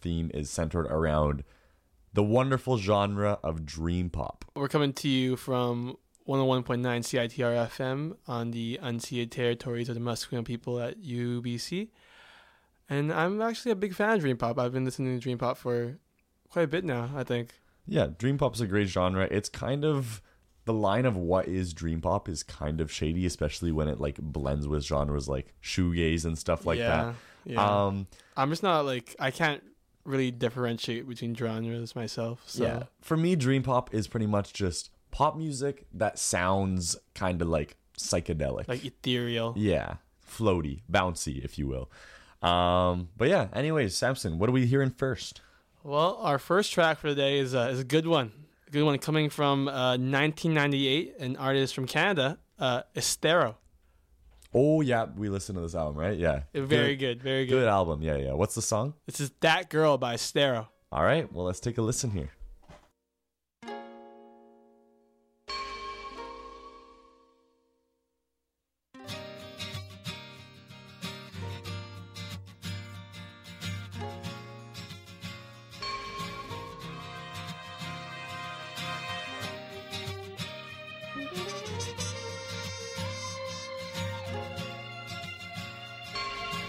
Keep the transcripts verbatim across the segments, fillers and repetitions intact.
theme is centered around the wonderful genre of dream pop. We're coming to you from one oh one point nine C I T R F M on the unceded territories of the Musqueam people at U B C. And I'm actually a big fan of dream pop. I've been listening to dream pop for quite a bit now, I think. Yeah, dream pop's a great genre. It's kind of... The line of what is dream pop is kind of shady, especially when it like blends with genres like shoegaze and stuff like yeah, that. Yeah. Um, I'm just not like... I can't really differentiate between genres myself. So. Yeah. For me, dream pop is pretty much just pop music that sounds kind of like psychedelic. Like ethereal. Yeah. Floaty, bouncy, if you will. Um, but yeah, anyways, Samson, what are we hearing first? Well, our first track for today is, uh, is a good one. A good one coming from uh, nineteen ninety-eight, an artist from Canada, uh, Estero. Oh, yeah, we listened to this album, right? Yeah. Very good, good very good. Good album, yeah, yeah. What's the song? This is That Girl by Estero. All right, well, let's take a listen here.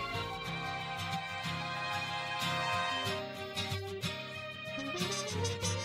Thank you.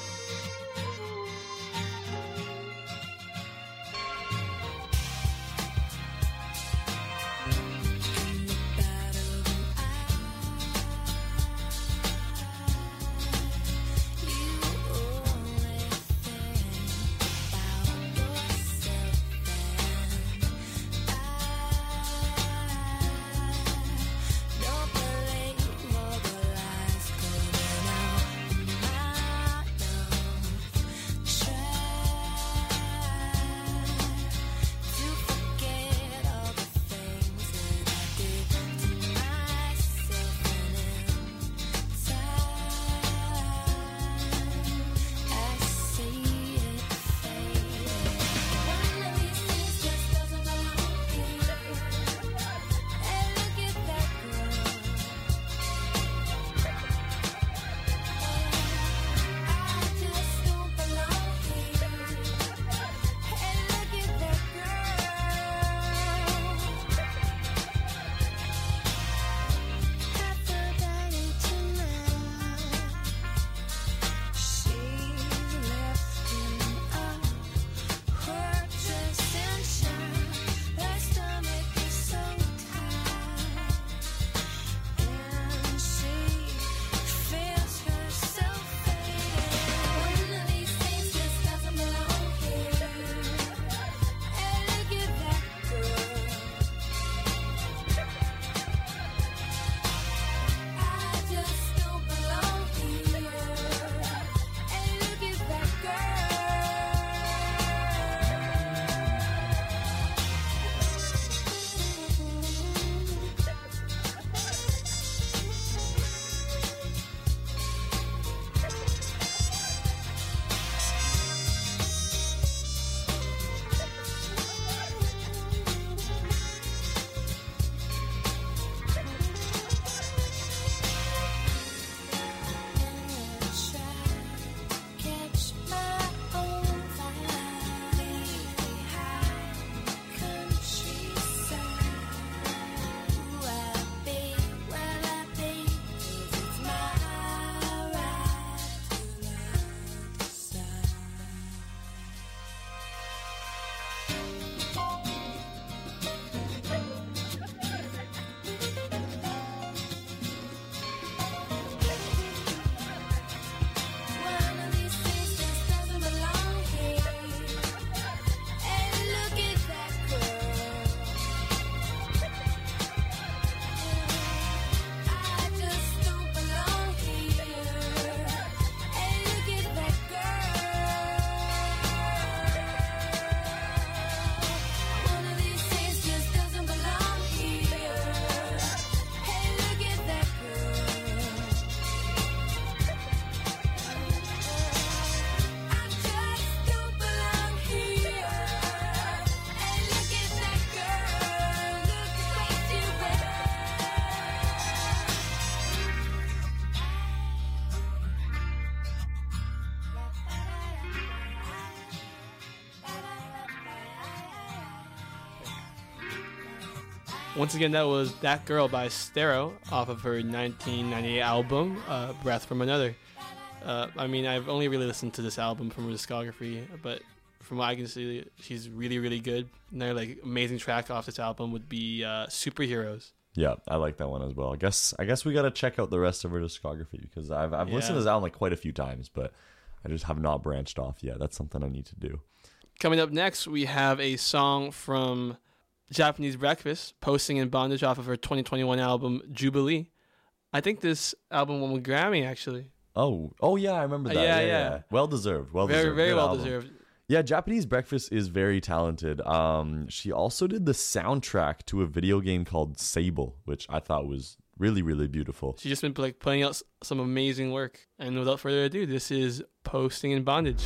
Once again, that was That Girl by Stero off of her nineteen ninety-eight album, uh, Breath from Another. Uh, I mean, I've only really listened to this album from her discography, but from what I can see, she's really, really good. Another like amazing track off this album would be uh, Superheroes. Yeah, I like that one as well. I guess I guess we got to check out the rest of her discography because I've I've Yeah. listened to this album like quite a few times, but I just have not branched off yet. That's something I need to do. Coming up next, we have a song from Japanese Breakfast, Posting in Bondage off of her twenty twenty-one album, Jubilee. I think this album won a Grammy, actually. Oh, oh yeah, I remember that. Uh, yeah, yeah, yeah, yeah. yeah. Well deserved. Well Very, deserved. very Good well album. deserved. Yeah, Japanese Breakfast is very talented. Um, she also did the soundtrack to a video game called Sable, which I thought was really, really beautiful. She's just been like putting out s- some amazing work. And without further ado, this is Posting in Bondage.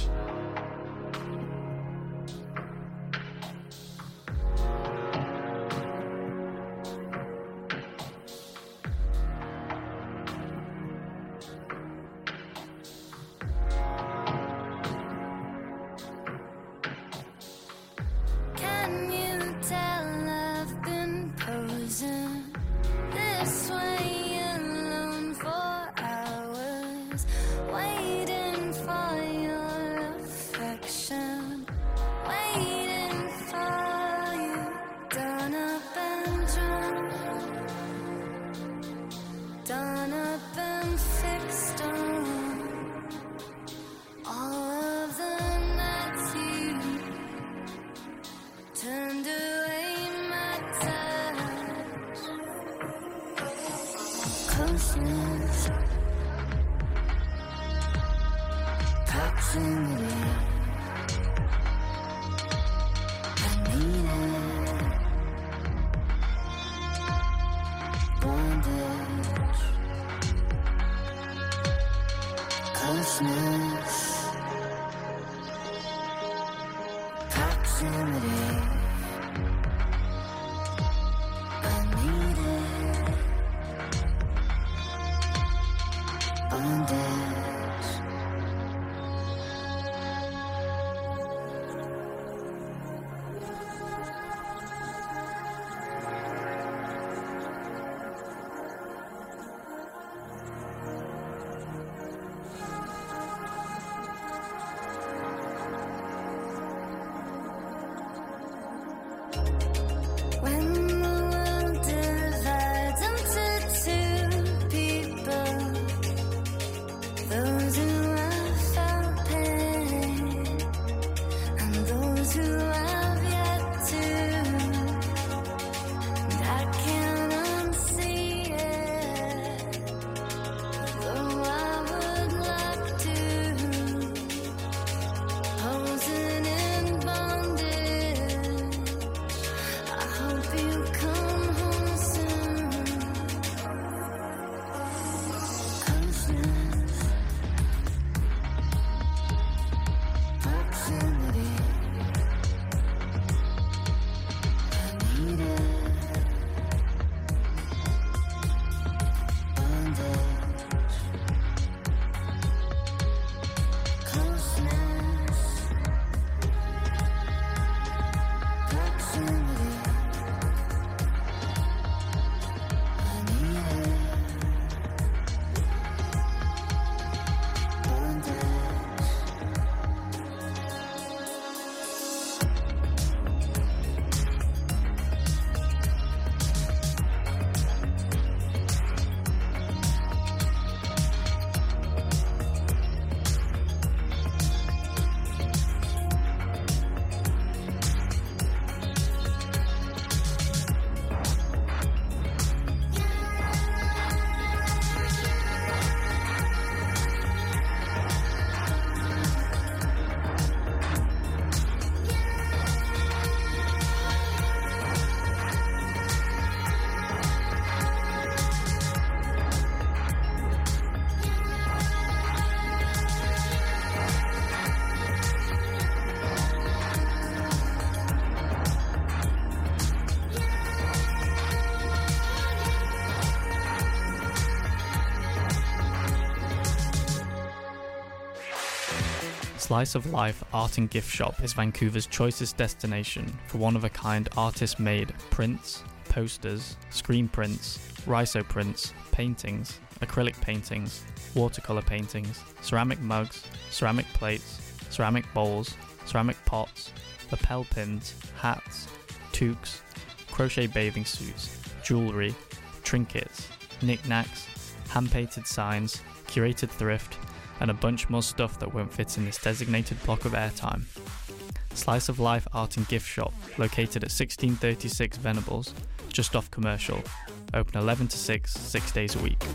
Can you tell I've been posing this way alone for hours, waiting for your affection, waiting for you, done up and drunk, done up and fixed on all of the nights you turned away my touch. Closeness, proximity, I need it. Bondage, closeness, proximity. I need it. Bondage. When the world divides into two people, those who have felt pain and those who have yet to, and I can't unsee it, though I would like to, posing in bondage. I hope you come home soon. Closeness, proximity, I need it. Bondage, closeness, proximity. I need it. Bondage. Slice of Life Art and Gift Shop is Vancouver's choicest destination for one-of-a-kind artist-made prints, posters, screen prints, rhizo prints, paintings, acrylic paintings, watercolor paintings, ceramic mugs, ceramic plates, ceramic bowls, ceramic pots, lapel pins, hats, toques, crochet bathing suits, jewellery, trinkets, knickknacks, hand-painted signs, curated thrift, and a bunch more stuff that won't fit in this designated block of airtime. Slice of Life Art and Gift Shop, located at sixteen thirty-six Venables, just off Commercial. Open eleven to six, six days a week.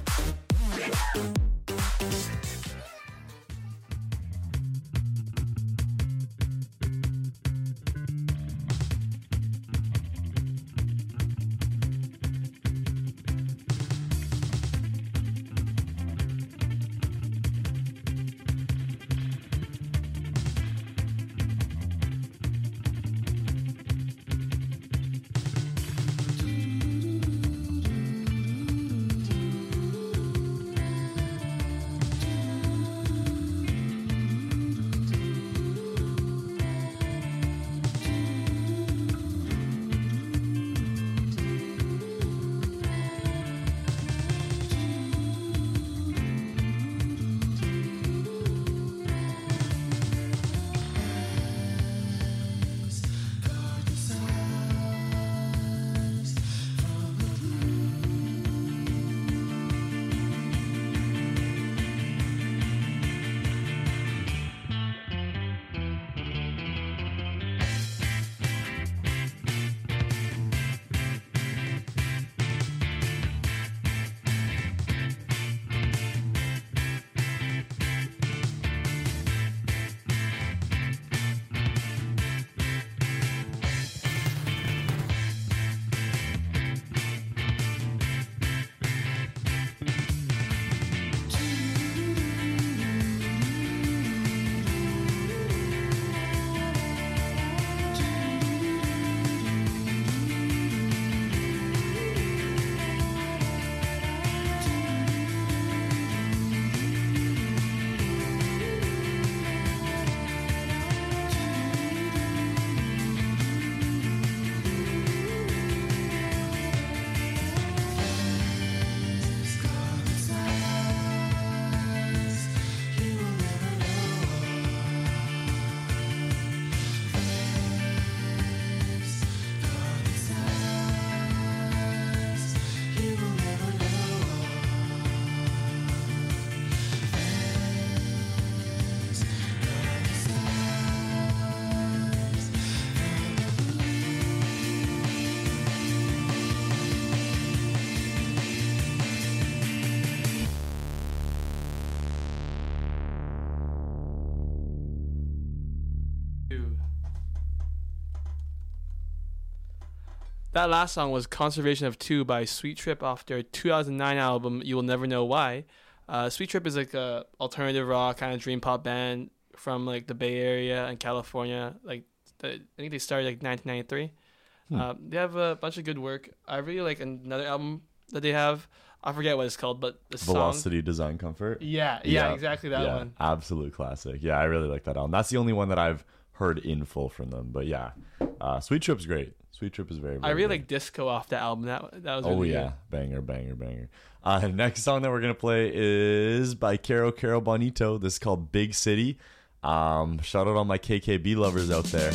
That last song was Conservation of Two by Sweet Trip off their two thousand nine album You Will Never Know Why. Uh, Sweet Trip is like a alternative rock kind of dream pop band from like the Bay Area and California. Like the, I think they started like nineteen ninety-three. Hmm. Uh, they have a bunch of good work. I really like another album that they have. I forget what it's called, but the Velocity song... Design Comfort. Yeah, yeah, yeah, exactly that yeah, one. Absolute classic. Yeah, I really like that album. That's the only one that I've heard in full from them. But yeah, uh, Sweet Trip's great. Sweet Trip is very, very I really good. like Disco off the album. That that was oh really yeah, good. banger, banger, banger. Uh, next song that we're gonna play is by Caro Caro Bonito. This is called Big City. Um, shout out all my K K B lovers out there.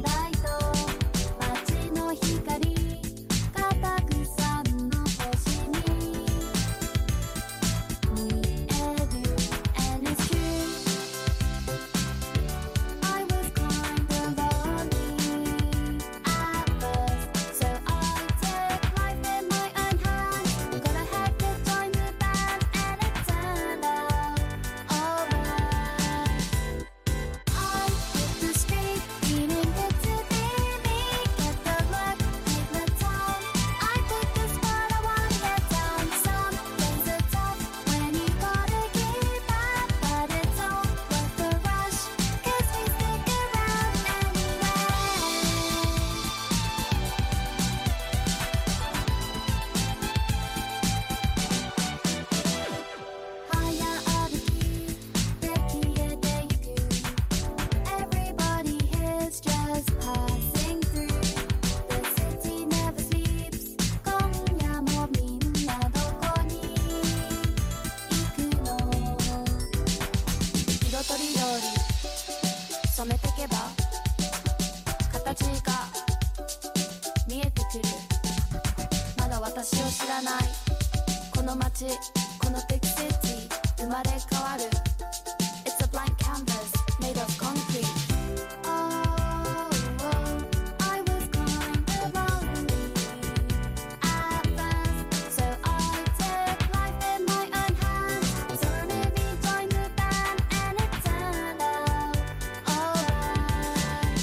Thank you. passing through. The city never sleeps. 今夜もみんなどこに行くの？色とりどり染めてけば形が見えてくる。まだ私を知らないこの街、このビッグシティ、生まれ変わる。 It's a blank canvas made of concrete. Oh, oh, I was kind of lonely at first, so I took life in my own hands. So maybe join the band and it turned out alright.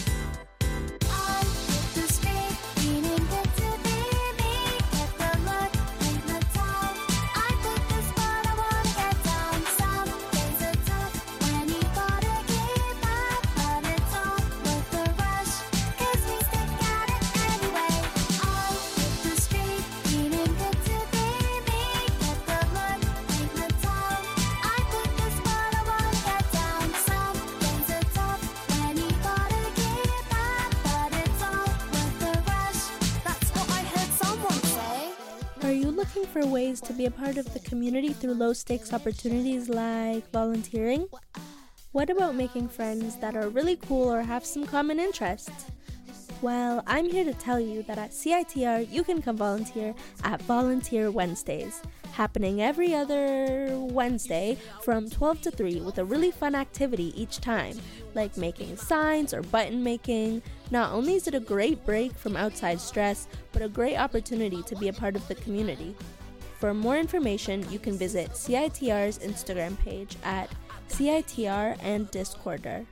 I hit the street, feeling good to be me. Get the look, ain't the time. I pick the spot I wanna get down. Some days are tough when you gotta keep up, but it's all worth the rush, 'cause we stick at it anyway. I hit the street, feeling good to be me. Get the look, ain't the time. I pick the spot I wanna get down. Some days are tough when you gotta keep up, but it's all worth the rush. That's what I heard someone say. Are you looking for ways to be a part of the community through low stakes opportunities like volunteering? What about making friends that are really cool or have some common interests? Well, I'm here to tell you that at C I T R you can come volunteer at Volunteer Wednesdays, happening every other Wednesday from twelve to three with a really fun activity each time, like making signs or button making. Not only is it a great break from outside stress, but a great opportunity to be a part of the community. For more information, you can visit C I T R's Instagram page at C I T R and Discorder.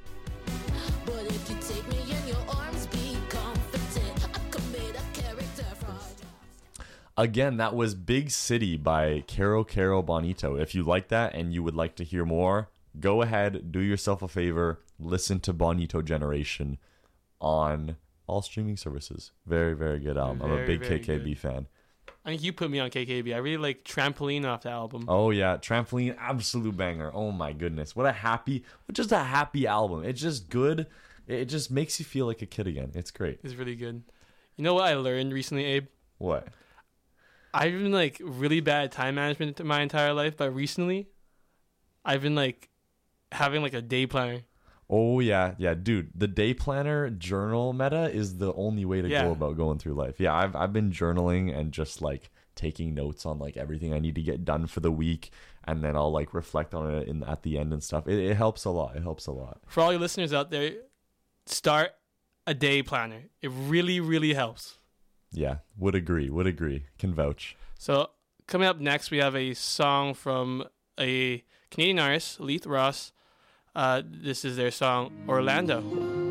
But if you take me in your arms, be confident. I could make a character from. Again, that was Big City by Caro Caro Bonito. If you like that and you would like to hear more, go ahead, do yourself a favor, listen to Bonito Generation on all streaming services. Very, very good album. I'm a Very, big very K K B good. fan. I think you put me on K K B. I really like Trampoline off the album. Oh yeah, Trampoline, absolute banger. Oh my goodness, what a happy, just a happy album. It's just good. It just makes you feel like a kid again. It's great. It's really good. You know what I learned recently, Abe? What? I've been like really bad at time management my entire life, but recently I've been like having like a day planner. Oh yeah, yeah, dude. The day planner journal meta is the only way to Yeah. go about going through life. Yeah, I've I've been journaling and just like taking notes on like everything I need to get done for the week, and then I'll like reflect on it in at the end and stuff. It, it helps a lot. It helps a lot. For all your listeners out there, start a day planner. It really, really helps. Yeah, would agree. Would agree. Can vouch. So coming up next, we have a song from a Canadian artist, Leith Ross. Uh, this is their song Orlando.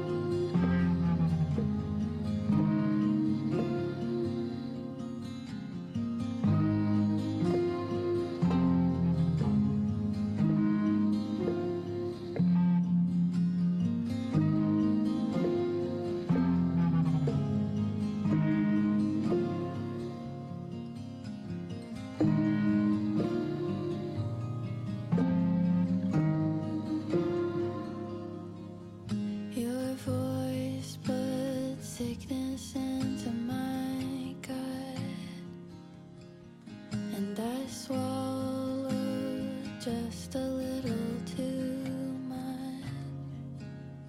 Your voice put sickness into my gut, and I swallowed just a little too much.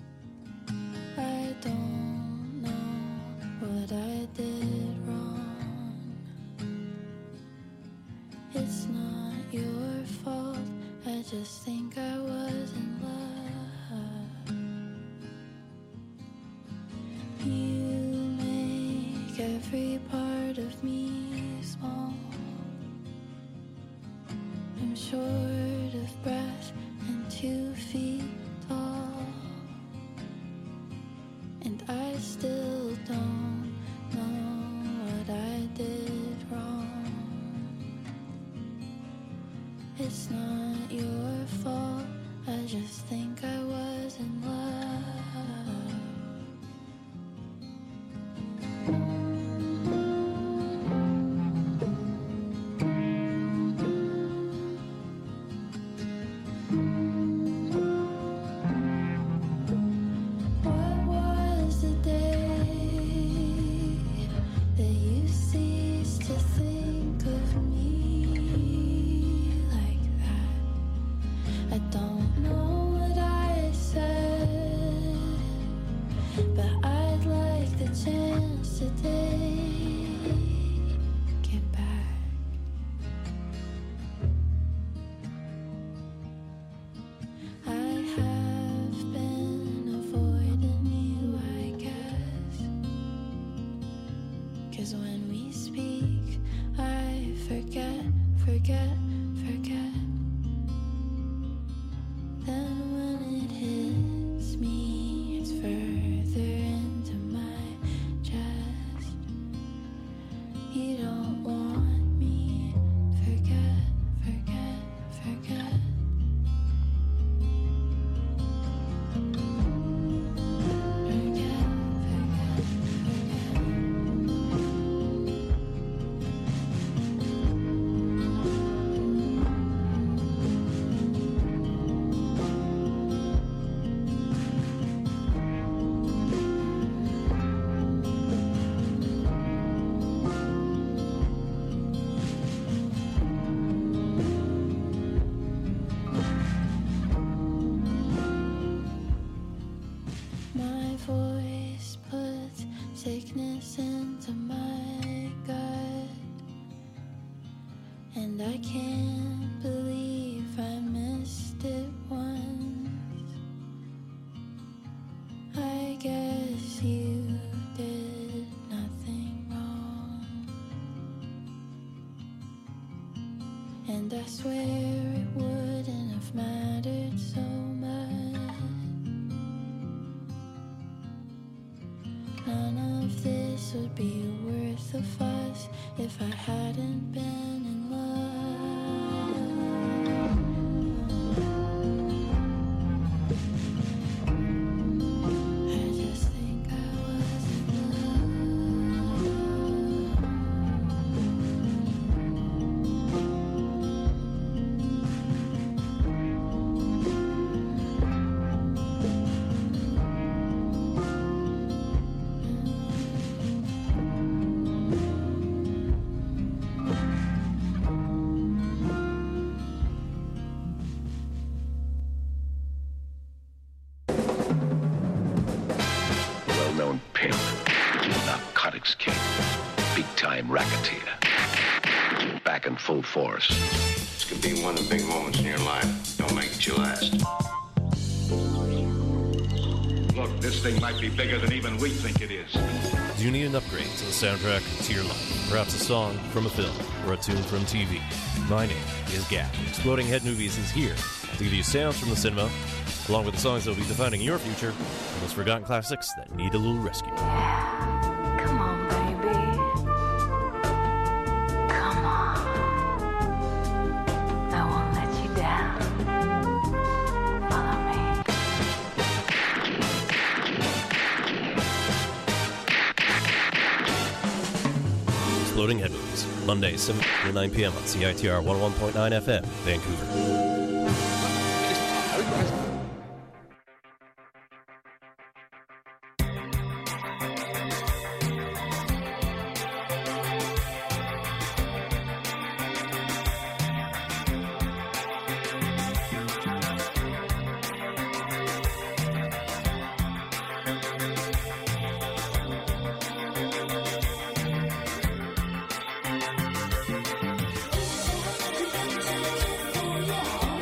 I don't know what I did wrong. It's not your fault. I just think I was in love. You make every part of me small. I'm short of breath and two feet tall, and I still don't know what I did wrong. It's not your fault. I just think I was in love. 'cause when we speak, I forget, forget, forget. Then when it hits me, it's further into my chest. You don't want me, forget, forget, forget. My voice puts sickness into my gut, and I can't believe I missed it once. I guess you did nothing wrong, and I swear it wouldn't have mattered so much. None of this would be worth a fuss if I hadn't been in love. I just think I was in love. Well-known pimp, narcotics king, big-time racketeer, back in full force. This could be one of the big moments in your life. Don't make it your last. Look, this thing might be bigger than even we think it is. Do you need an upgrade to the soundtrack to your life? Perhaps a song from a film or a tune from T V? My name is Gap. Exploding Head Movies is here to give you sounds from the cinema, along with the songs that will be defining your future, and those forgotten classics that need a little rescue. Come on, baby. Come on. I won't let you down. Follow me. Exploding Head Movies, Monday, seven to nine p.m. on C I T R one oh one point nine F M, Vancouver. Yeah.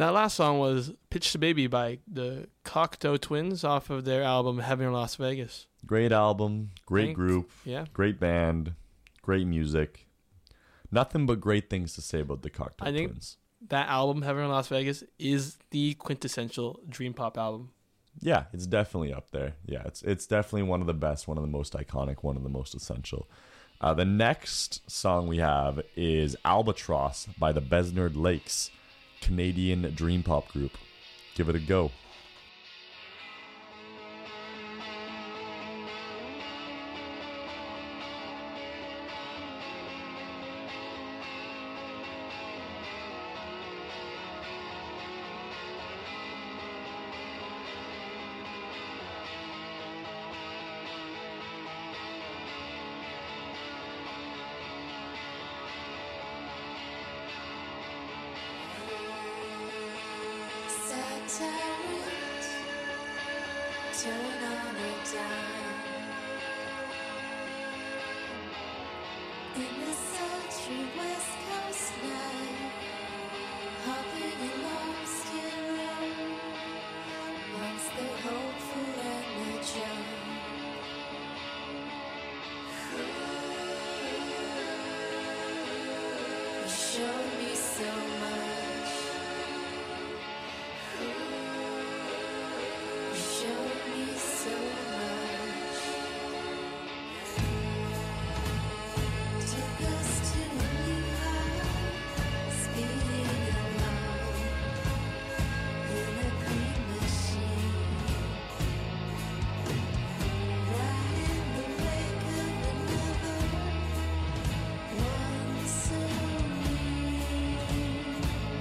That last song was Pitch the Baby by the Cocteau Twins off of their album Heaven in Las Vegas. Great album, great Thank- group, Yeah. great band, great music. Nothing but great things to say about the Cocteau I think- Twins. That album, Heaven in Las Vegas, is the quintessential dream pop album. Yeah, it's definitely up there. Yeah, it's it's definitely one of the best, one of the most iconic, one of the most essential. Uh, the next song we have is Albatross by the Besnard Lakes, Canadian dream pop group. Give it a go. Satellite, turn on a dime. In the sultry West Coast night, hopping lost in room, once they're hopeful and they're young. You showed me so much. You showed me so much. Took us to a new high, speeding along in a green machine. Right in the wake of another one so near.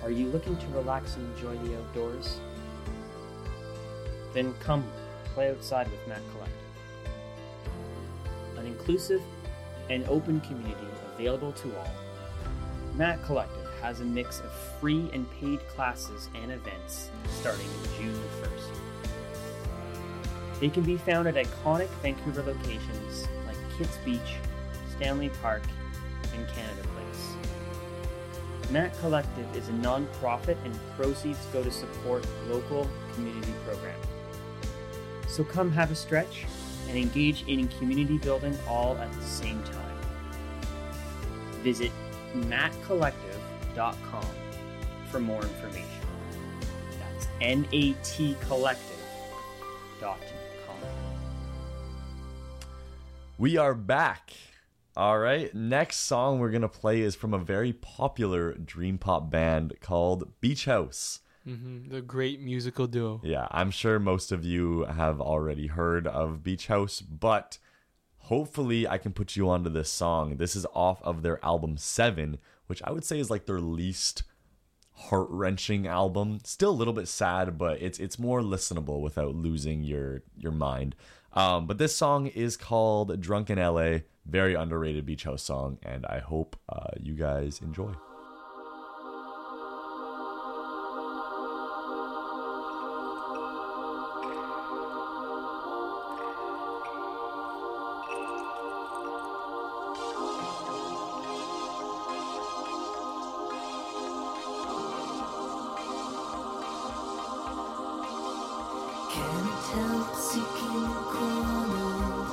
Are you looking to relax and enjoy the outdoors? Then come play outside with Matt Collective. An inclusive and open community available to all, Matt Collective has a mix of free and paid classes and events starting June the first. They can be found at iconic Vancouver locations like Kitts Beach, Stanley Park, and Canada Place. Matt Collective is a non-profit and proceeds go to support local community programming. So come have a stretch and engage in community building all at the same time. Visit matt collective dot com for more information. That's N A T collective dot com. We are back. All right, next song we're going to play is from a very popular dream pop band called Beach House. Mm-hmm. The great musical duo. Yeah, I'm sure most of you have already heard of Beach House, but hopefully I can put you onto this song. This is off of their album Seven, which I would say is like their least heart-wrenching album. Still a little bit sad, but it's it's more listenable without losing your your mind. Um, but this song is called Drunken L A, very underrated Beach House song, and I hope uh, you guys enjoy.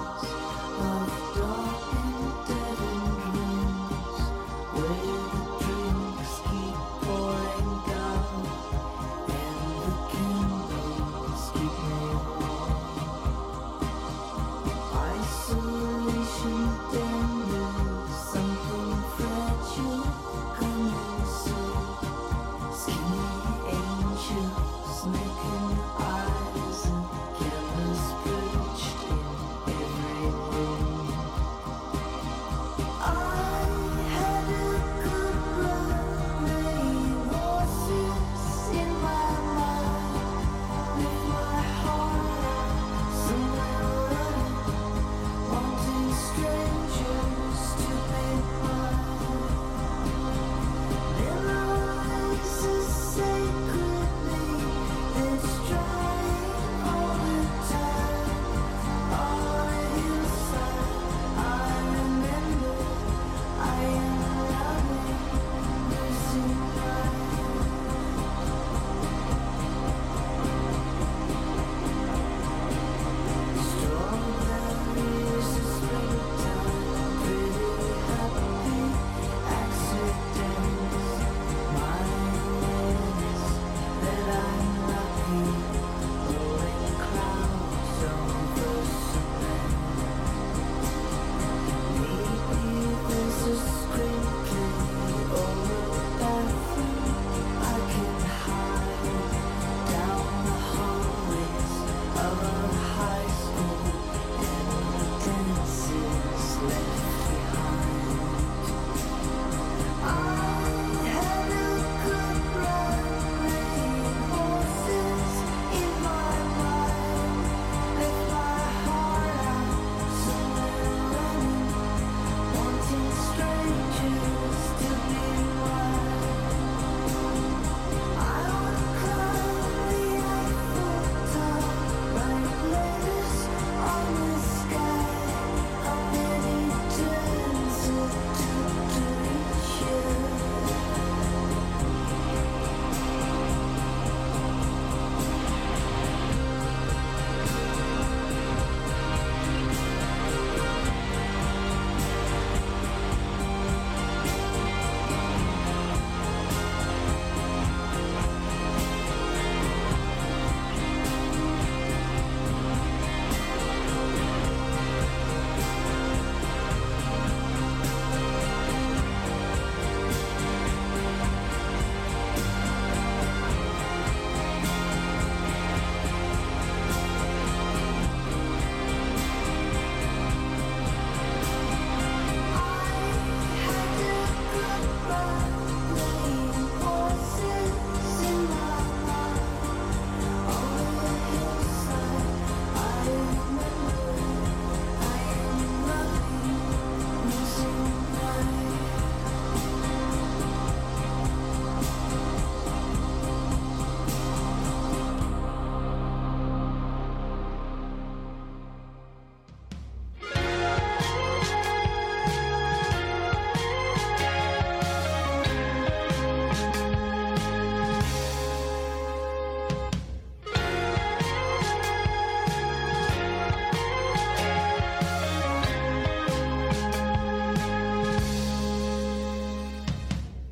Where the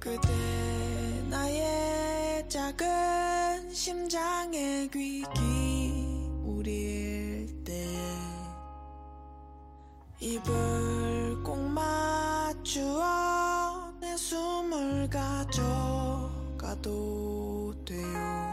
그대 나의 작은 심장에 귀 기울일 때 입을 꼭 맞추어 내 숨을 가져가도 돼요.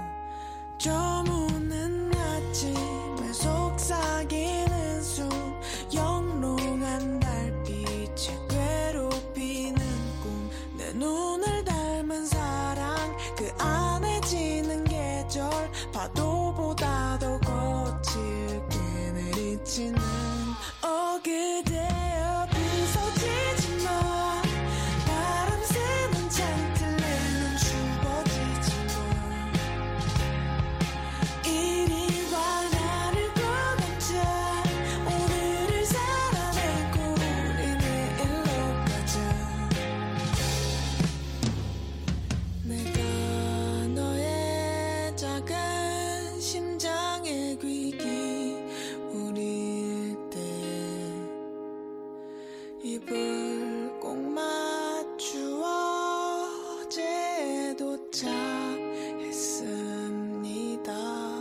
저무는 아침에 속삭이는 숨 영롱한 달빛이 괴롭히는 꿈 내 눈을 닮은 사랑 그 안에 지는 계절 파도보다 더 거칠게 내리치는 어 그대여 부서지지 마 바람 새는 창틀에는 죽어지지 마 이리 와 나를 꺼내자 오늘을 살아내고 우리 내일로 가자 내가 너의 작은 심장에 귀 기울일 때 입을 꼭 맞추어 어제에 도착했습니다.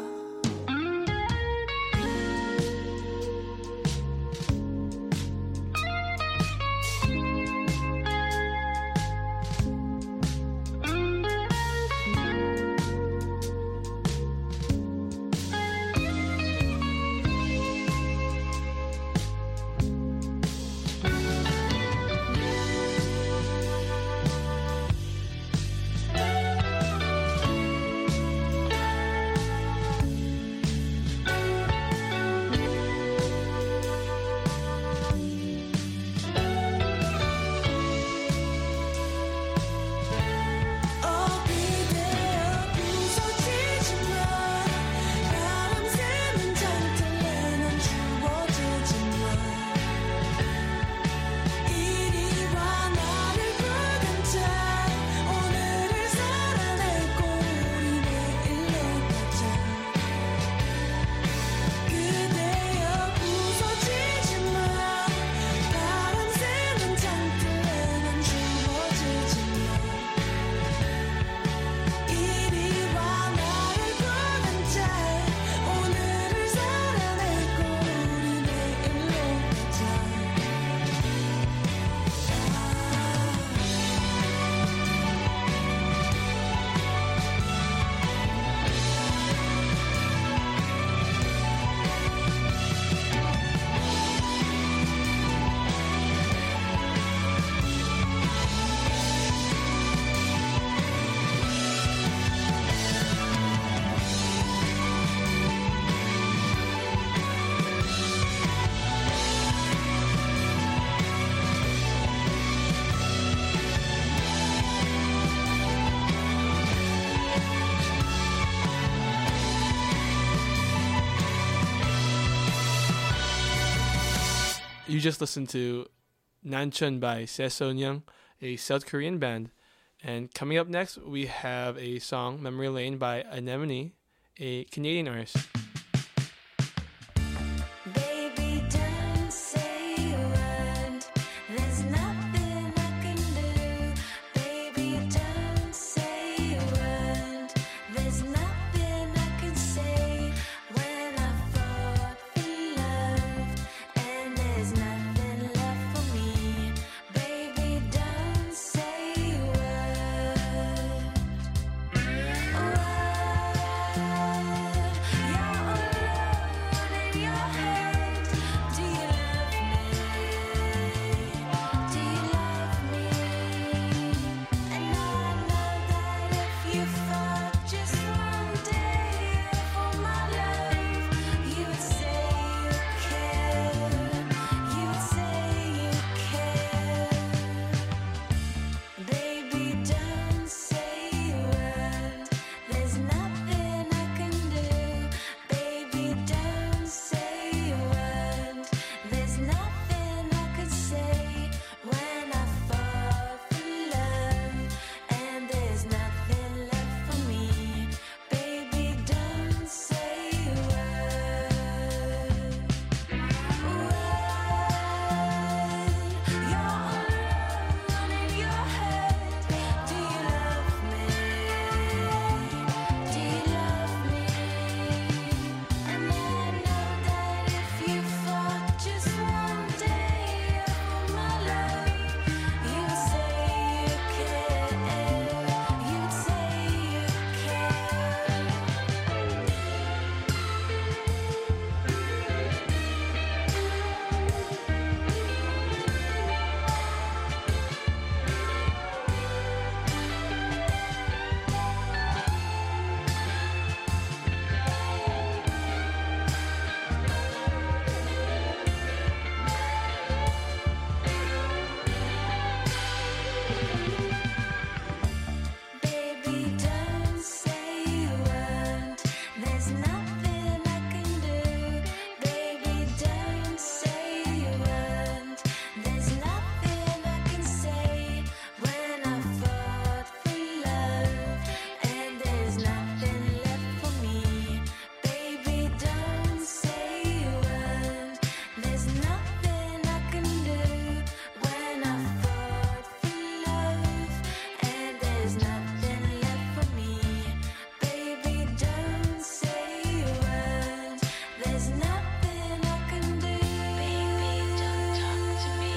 어 그대여 부서지지 마 바람 새는 창틀에는 죽어지지 마 이리 와 나를 꺼내자 오늘을 살아내고 우리 내일로 가자 그대여 부서지지 마 바람 새는 창틀에는 죽어지지 마 이리 와 나를 꺼내자 오늘을 살아내고 우리 내일로 가자 You just listened to Nanchun by Sesonyeong, a South Korean band. And coming up next, we have a song, Memory Lane by Anemone, a Canadian artist. Baby, don't say a word. There's nothing I can do. Baby, don't say a word. There's nothing I can say when I fall in love and there's nothing left for me. Baby, don't say a word. A word. there's nothing left for me. Baby, don't say a word. There's nothing I can do. Baby, don't talk to me.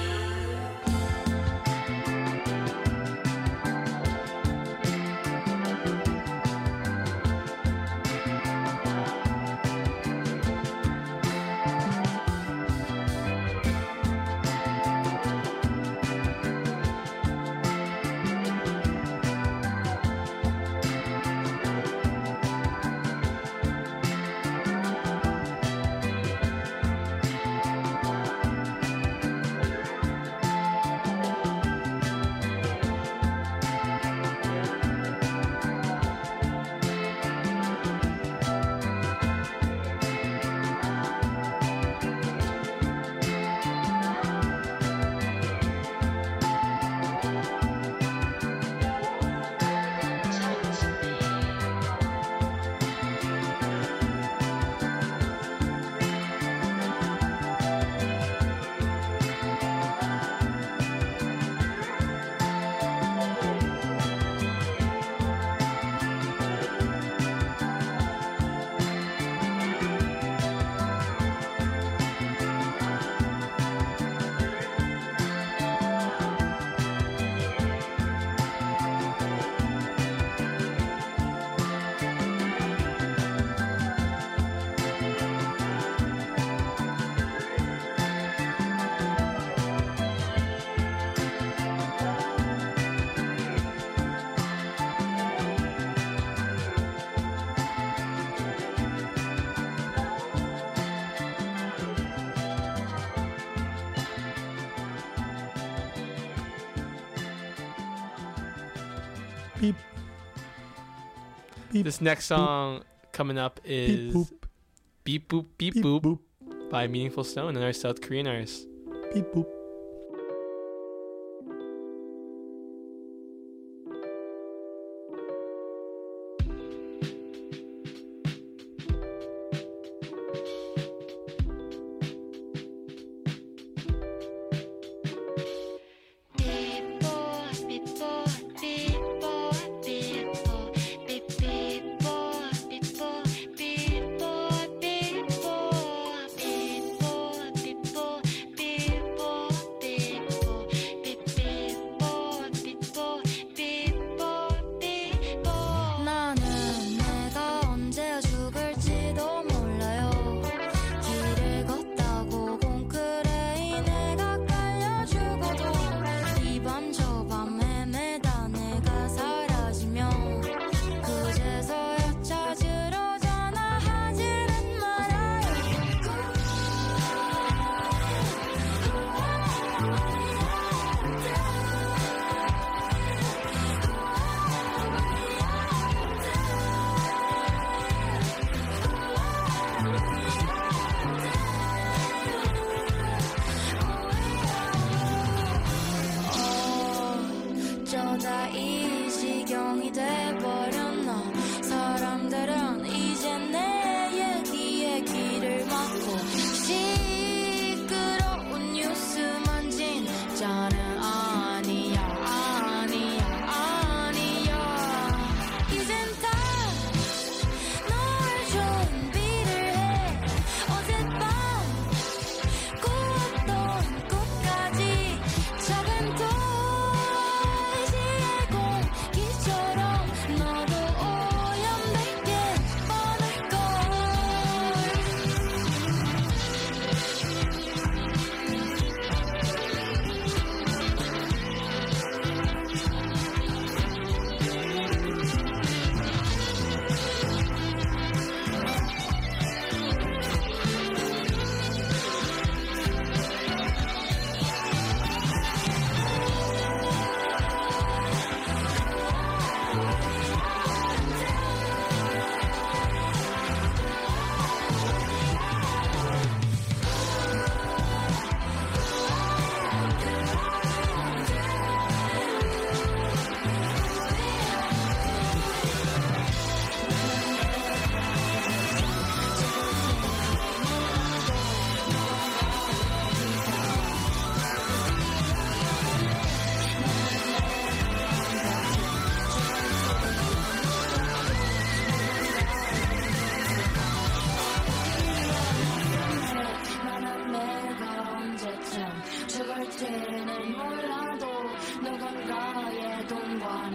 Beep. Beep. This next song coming up is boop. Beep Boop Beep, Beep boop, boop. by Meaningful Stone and our South Korean artist. Beep boop. Before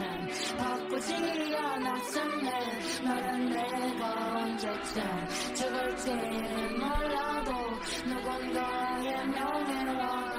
없으면 바쁘지 않았으면 너는 내가 언제쯤 죽을지 몰라도 누군가의 명예와.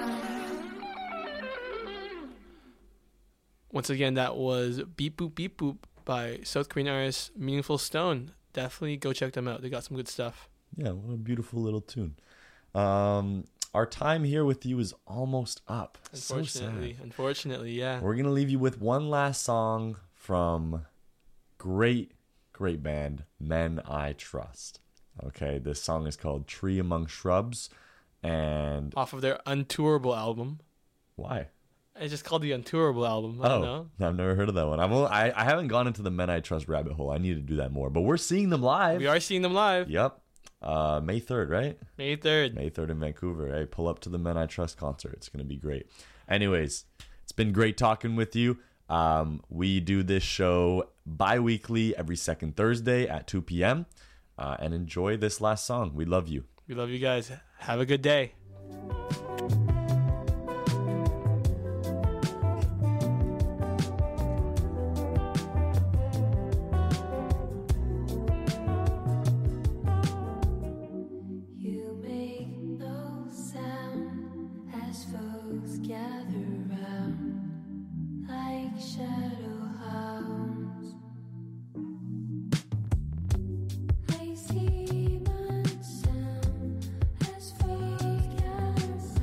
Once again, that was Beep Boop Beep Boop by South Korean artist Meaningful Stone. Definitely go check them out. They got some good stuff. Yeah, what a beautiful little tune. Um, our time here with you is almost up. So sad. Unfortunately, unfortunately, yeah. We're going to leave you with one last song from great, great band, Men I Trust. Okay, this song is called Tree Among Shrubs. And Off of their Untourable album. Why? It's just called the Untourable album. I oh, don't know. I've never heard of that one. I'm only, I, I haven't gone into the Men I Trust rabbit hole. I need to do that more. But we're seeing them live. We are seeing them live. Yep. Uh, May third, right? May third. May third in Vancouver. Hey, pull up to the Men I Trust concert. It's going to be great. Anyways, it's been great talking with you. Um, we do this show bi-weekly every second Thursday at two p.m. Uh, and enjoy this last song. We love you. We love you guys. Have a good day. You make no sound as folks gather round like shadow hounds. I see my sound as folks gather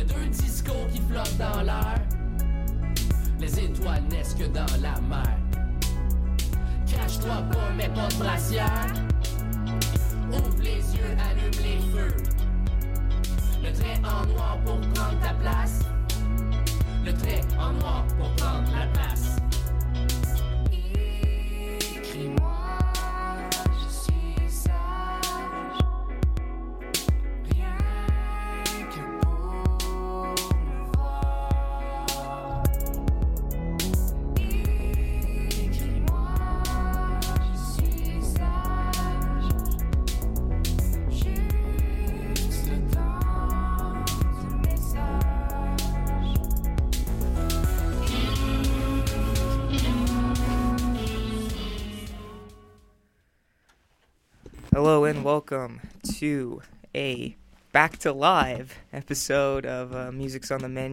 a deux discours qui flottent dans l'air. Les étoiles naissent que dans la mer. Cache-toi pas, mais pas de brassière. Ouvre les yeux, allume les feux. Le trait en noir pour prendre ta place. Le trait en noir pour prendre la place. Écris-moi, je suis sage. Rien que pour me voir. Écris-moi, je suis sage. Juste le temps du message. Hello and welcome to a back to live episode of uh, Music's on the Menu.